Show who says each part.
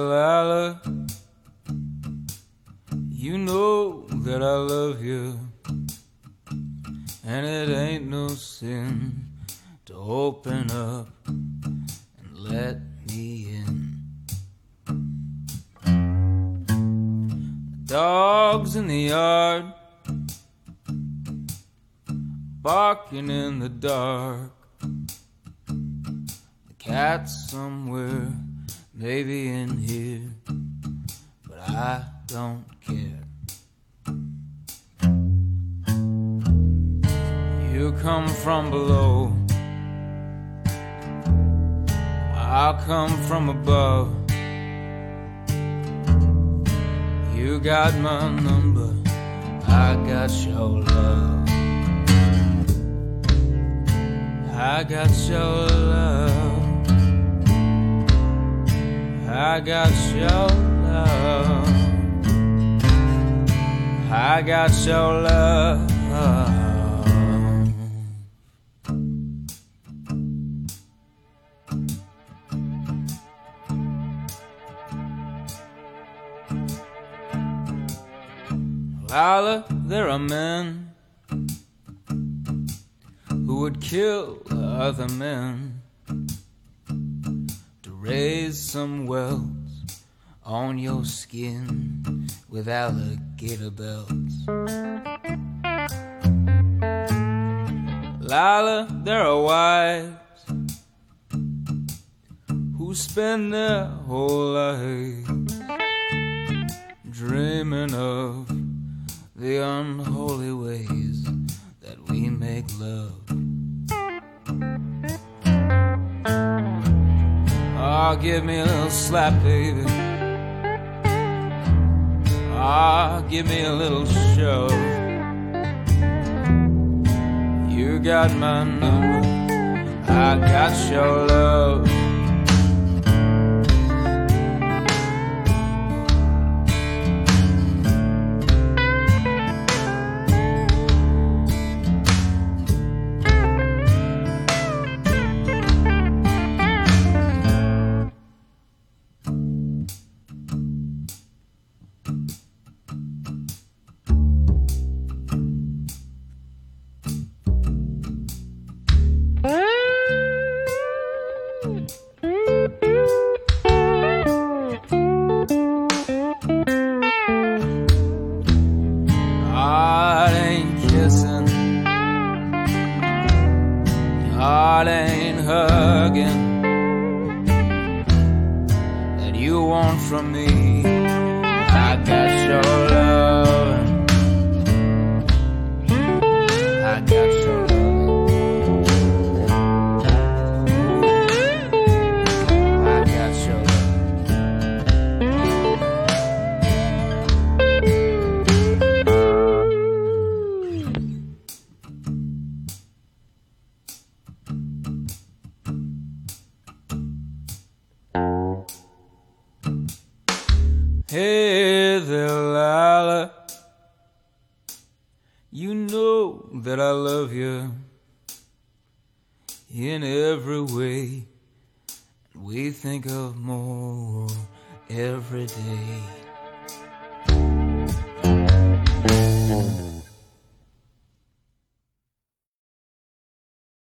Speaker 1: Lila, you know that I love you, and it ain't no sin to open up and let me in. The dogs in the yard barking in the dark, the cat's somewhere, maybe in here, but I don't care. You come from below, I'll come from above. You got my number, I got your love. I got your love, I got your love, I got your love. Lila, there are men who would kill other men to raise some wealth on your skin with alligator belts. Lila, there are wives who spend their whole life dreaming of the unholy ways that we make love. Oh, give me a little slap, baby. Ah, give me a little shove. You got my number, I got your love. Heart ain't hugging that you want from me. I got your love, I got your love, I got your love. Hey there, Lila, you know that I love you in every way. We think of more every day.